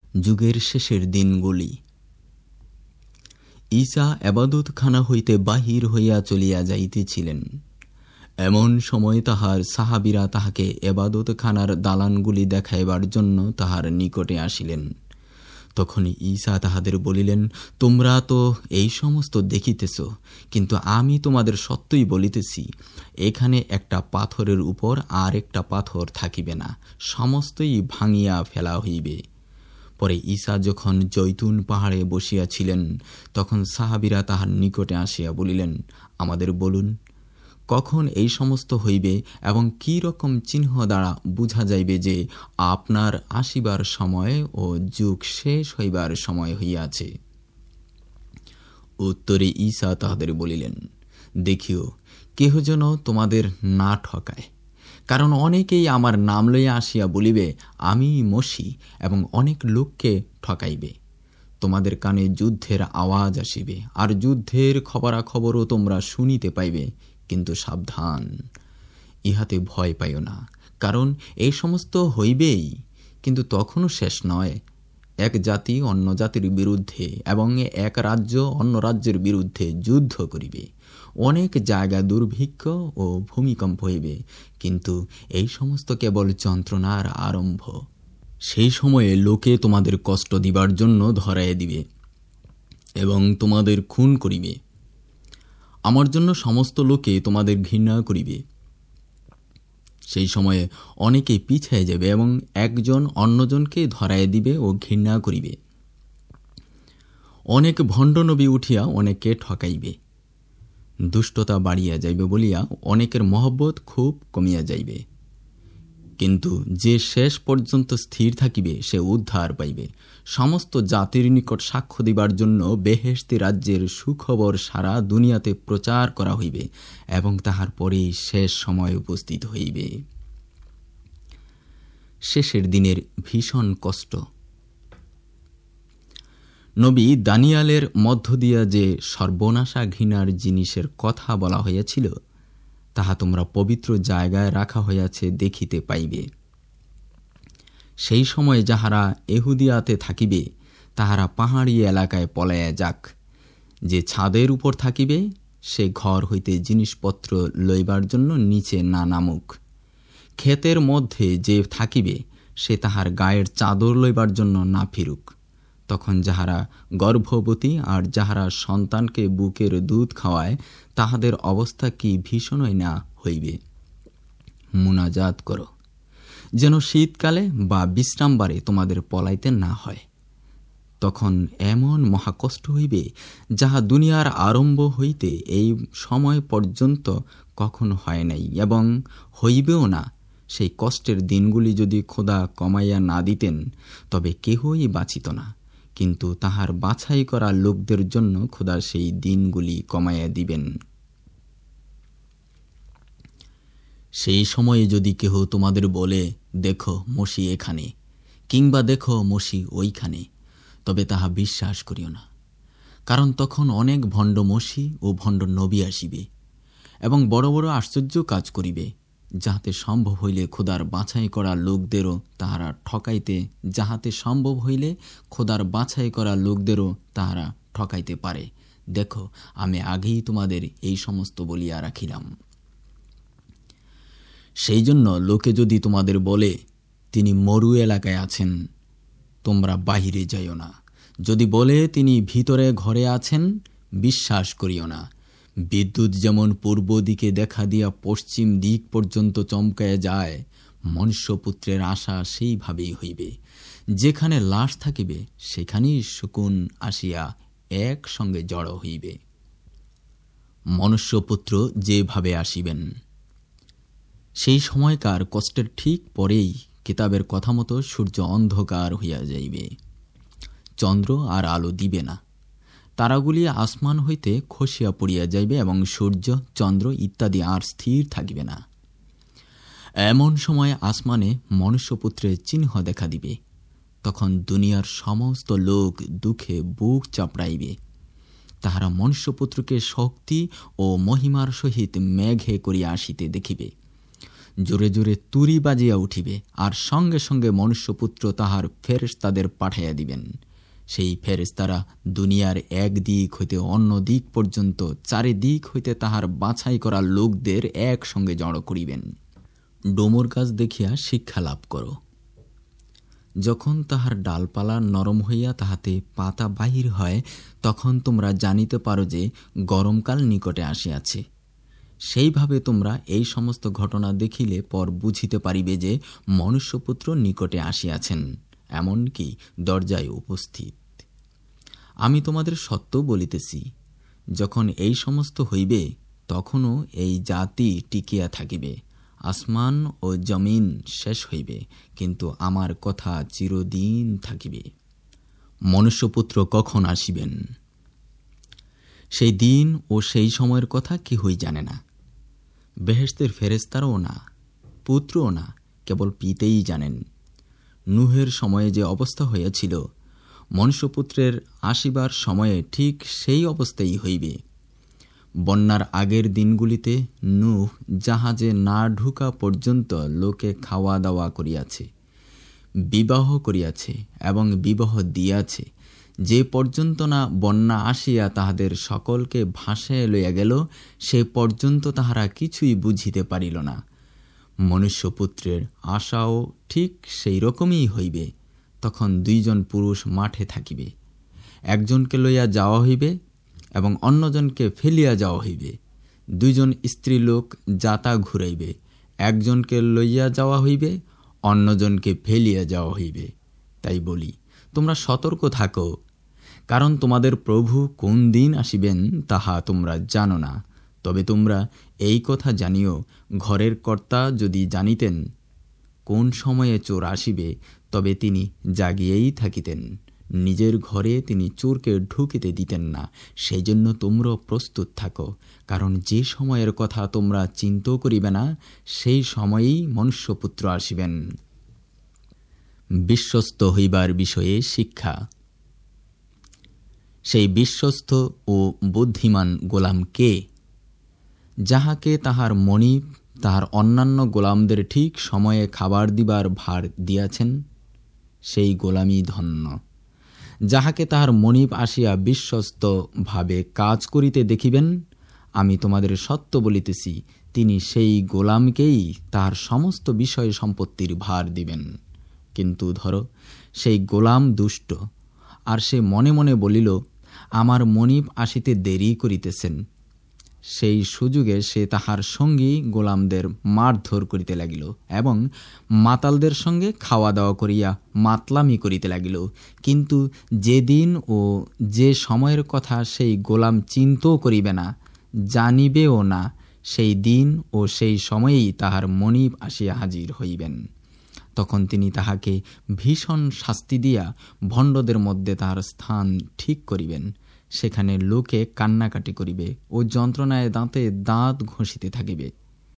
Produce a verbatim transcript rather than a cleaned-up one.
যুগের শেষের দিনগুলি। ঈসা এবাদতখানা হইতে বাহির হইয়া চলিয়া যাইতেছিলেন। এমন সময় তাহার সাহাবীরা তাহাকে এবাদতখানার দালানগুলি দেখাইবার জন্য তাহার নিকটে আসিলেন। তখন ঈসা তাহাদের বলিলেন, তোমরা তো এই সমস্ত দেখিতেছ, কিন্তু আমি তোমাদের সত্যই বলিতেছি, এখানে একটা পাথরের উপর আর একটা পাথর থাকিবে না, সমস্তই ভাঙিয়া ফেলা হইবে। পরে ঈসা যখন জৈতুন পাহাড়ে বসিয়াছিলেন, তখন সাহাবীরা তাহার নিকটে আসিয়া বলিলেন, আমাদের বলুন, কখন এই সমস্ত হইবে এবং কি রকম চিহ্ন দ্বারা বুঝা যাইবে যে আপনার আসিবার সময় ও যুগ শেষ হইবার সময় হইয়াছে? উত্তরে ঈসা তাহাদের বলিলেন, দেখিও, কেহ যেন তোমাদের না ঠকায়। কারণ অনেকেই আমার নাম লইয়া আসিয়া বলিবে, আমি মসীহ, এবং অনেক লোককে ঠকাইবে। তোমাদের কানে যুদ্ধের আওয়াজ আসিবে, আর যুদ্ধের খবরাখবরও তোমরা শুনিতে পাইবে, কিন্তু সাবধান, ইহাতে ভয় পাইও না, কারণ এই সমস্ত হইবেই, কিন্তু তখনও শেষ নয়। এক জাতি অন্য জাতির বিরুদ্ধে এবং এক রাজ্য অন্য রাজ্যের বিরুদ্ধে যুদ্ধ করিবে। অনেক জায়গা দুর্ভিক্ষ ও ভূমিকম্প হইবে, কিন্তু এই সমস্ত কেবল যন্ত্রণার আরম্ভ। সেই সময়ে লোকে তোমাদের কষ্ট দিবার জন্য ধরাইয়া দিবে এবং তোমাদের খুন করিবে। আমার জন্য সমস্ত লোকে তোমাদের ঘৃণা করিবে। সেই সময়ে অনেকে পিছাইয়া যাবে এবং একজন অন্যজনকে ধরাইয়া দিবে ও ঘৃণা করিবে। অনেক ভণ্ড নবী উঠিয়া অনেককে ঠকাইবে। দুষ্টতা বাড়িয়া যাইবে বলিয়া অনেকের মহব্বত খুব কমিয়া যাইবে। কিন্তু যে শেষ পর্যন্ত স্থির থাকিবে সে উদ্ধার পাইবে। সমস্ত জাতির নিকট সাক্ষ্য দিবার জন্য বেহেশতি রাজ্যের সুখবর সারা দুনিয়াতে প্রচার করা হইবে, এবং তাহার পরেই শেষ সময় উপস্থিত হইবে। শেষের দিনের ভীষণ কষ্ট। নবী দানিয়েলের মধ্য দিয়া যে সর্বনাশা ঘৃণার জিনিসের কথা বলা হইয়াছিল, তাহা তোমরা পবিত্র জায়গায় রাখা হইয়াছে দেখিতে পাইবে। সেই সময় যাহারা এহুদিয়াতে থাকিবে, তাহারা পাহাড়ি এলাকায় পলাইয়া যাক। যে ছাদের উপর থাকিবে, সে ঘর হইতে জিনিসপত্র লইবার জন্য নিচে না নামুক। ক্ষেতের মধ্যে যে থাকিবে, সে তাহার গায়ের চাদর লইবার জন্য না ফিরুক। তখন যাহারা গর্ভবতী আর যাহারা সন্তানকে বুকের দুধ খাওয়ায়, তাহাদের অবস্থা কি ভীষণই না হইবে। মুনাজাত করো, যেন শীতকালে বা বিশ্রামবারে তোমাদের পলাইতে না হয়। তখন এমন মহাকষ্ট হইবে, যাহা দুনিয়ার আরম্ভ হইতে এই সময় পর্যন্ত কখনো হয় নাই এবং হইবেও না। সেই কষ্টের দিনগুলি যদি খোদা কমাইয়া না দিতেন, তবে কেহই বাঁচিত না। কিন্তু তাহার বাছাই করা লোকদের জন্য খোদা সেই দিনগুলি কমাইয়া দিবেন। সেই সময়ে যদি কেহ তোমাদের বলে, দেখো মসীহ এখানে, কিংবা দেখো মসীহ ওইখানে, তবে তাহা বিশ্বাস করিও না। কারণ তখন অনেক ভণ্ড মসীহ ও ভণ্ড নবী আসিবে এবং বড় বড় আশ্চর্য কাজ করিবে, যাহাতে সম্ভব হইলে খোদার বাছাই করা লোকদেরও তাহারা ঠকাইতে যাহাতে সম্ভব হইলে খোদার বাছাই করা লোকদেরও তাহারা ঠকাইতে পারে। দেখো, আমি আগেই তোমাদের এই সমস্ত বলিয়া রাখিলাম। সেই জন্য লোকে যদি তোমাদের বলে, তিনি মরু এলাকায় আছেন, তোমরা বাহিরে যাইও না। যদি বলে তিনি ভিতরে ঘরে আছেন, বিশ্বাস করিও না। বিদ্যুৎ যেমন পূর্ব দিকে দেখা দিয়া পশ্চিম দিক পর্যন্ত চমকায় যায়, মনুষ্যপুত্রের আশা সেইভাবেই হইবে। যেখানে লাশ থাকিবে, সেখানেই শকুন আসিয়া একসঙ্গে জড়ো হইবে। মনুষ্যপুত্র যেভাবে আসিবেন। সেই সময়কার কষ্টের ঠিক পরেই কিতাবের কথা মতো সূর্য অন্ধকার হইয়া যাইবে, চন্দ্র আর আলো দিবে না, তারাগুলি আসমান হইতে খসিয়া পড়িয়া যাইবে এবং সূর্য, চন্দ্র ইত্যাদি আর স্থির থাকিবে না। এমন সময় আসমানে মনুষ্যপুত্রের চিহ্ন দেখা দিবে। তখন দুনিয়ার সমস্ত লোক দুঃখে বুক চাপড়াইবে। তাহারা মনুষ্যপুত্রকে শক্তি ও মহিমার সহিত মেঘে করিয়া আসিতে দেখিবে। জোরে জোরে তুরি বাজিয়া উঠিবে, আর সঙ্গে সঙ্গে মনুষ্যপুত্র তাহার ফেরেশতাদের পাঠাইয়া দিবেন। সেই ফেরেশতারা দুনিয়ার এক দিক হইতে অন্য দিক পর্যন্ত চারিদিক হইতে তাহার বাছাই করা লোকদের একসঙ্গে জড়ো করিবেন। ডোমর গাছ দেখিয়া শিক্ষা লাভ করো। যখন তাহার ডালপালা নরম হইয়া তাহাতে পাতা বাহির হয়, তখন তোমরা জানিতে পারো যে গরমকাল নিকটে আসিয়াছে। সেইভাবে তোমরা এই সমস্ত ঘটনা দেখিলে পর বুঝিতে পারিবে যে মনুষ্যপুত্র নিকটে আসিয়াছেন, এমনকি দরজায় উপস্থিত। আমি তোমাদের সত্য বলিতেছি, যখন এই সমস্ত হইবে, তখনও এই জাতি টিকিয়া থাকিবে। আসমান ও জমিন শেষ হইবে, কিন্তু আমার কথা চিরদিন থাকিবে। মনুষ্যপুত্র কখন আসিবেন, সেই দিন ও সেই সময়ের কথা কেহই জানে না, বেহেশতের ফেরেশতারাও না, পুত্রও না, কেবল পিতাই জানেন। নূহের সময়ে যে অবস্থা হইয়াছিল, মনুষ্যপুত্রের আসিবার সময়ে ঠিক সেই অবস্থাই হইবে। বন্যার আগের দিনগুলিতে নূহ জাহাজে না ঢুকা পর্যন্ত লোকে খাওয়া দাওয়া করিয়াছে, বিবাহ করিয়াছে এবং বিবাহ দিয়াছে, যে পর্যন্ত না বন্যা আসিয়া তাহাদের সকলকে ভাসাইয়া লইয়া গেল, সে পর্যন্ত তাহারা কিছুই বুঝিতে পারিল না। মনুষ্যপুত্রের আশাও ঠিক সেই রকমই হইবে। তখন দুইজন পুরুষ মাঠে থাকিবে, একজনকে লইয়া যাওয়া হইবে এবং অন্যজনকে ফেলিয়া যাওয়া হইবে। দুইজন স্ত্রীলোক যাতা ঘুরাইবে, একজনকে লইয়া যাওয়া হইবে, অন্যজনকে ফেলিয়া যাওয়া হইবে। তাই বলি, তোমরা সতর্ক থাকো, কারণ তোমাদের প্রভু কোন দিন আসিবেন তাহা তোমরা জানো না। তবে তোমরা এই কথা জানিও, ঘরের কর্তা যদি জানিতেন কোন সময়ে চোর আসিবে, তবে তিনি জাগিয়েই থাকিতেন, নিজের ঘরে তিনি চোরকে ঢুকিতে দিতেন না। সেই জন্য তোমরা প্রস্তুত থাকো, কারণ যে সময়ের কথা তোমরা চিন্তাও করিবে না, সেই সময়েই মনুষ্যপুত্র আসিবেন। বিশ্বস্ত হইবার বিষয়ে শিক্ষা। সেই বিশ্বস্ত ও বুদ্ধিমান গোলাম কে? যাহাকে তাহার মনিব তাহার অন্যান্য গোলামদের ঠিক সময়ে খাবার দিবার ভার দিয়াছেন, সেই গোলামই ধন্য। যাহাকে তাহার মনিব আসিয়া বিশ্বস্ত ভাবে কাজ করিতে দেখিবেন, আমি তোমাদের সত্য বলিতেছি, তিনি সেই গোলামকেই তাহার সমস্ত বিষয় সম্পত্তির ভার দিবেন। কিন্তু ধরো, সেই গোলাম দুষ্ট, আর সে মনে মনে বলিল, আমার মনিব আসিতে দেরি করিতেছেন। সেই সুযোগে সে তাহার সঙ্গী গোলামদের মারধর করিতে লাগিল এবং মাতালদের সঙ্গে খাওয়া দাওয়া করিয়া মাতলামি করিতে লাগিল। কিন্তু যেদিন ও যে সময়ের কথা সেই গোলাম চিন্তাও করিবে না, জানিবেও না, সেই দিন ও সেই সময়েই তাহার মনিব আসিয়া হাজির হইবেন। তখন তিনি তাহাকে ভীষণ শাস্তি দিয়া ভণ্ডদের মধ্যে তাহার স্থান ঠিক করিবেন। সেখানে লোকে কান্নাকাটি করিবে ও যন্ত্রণায় দাঁতে দাঁত ঘষিতে থাকিবে।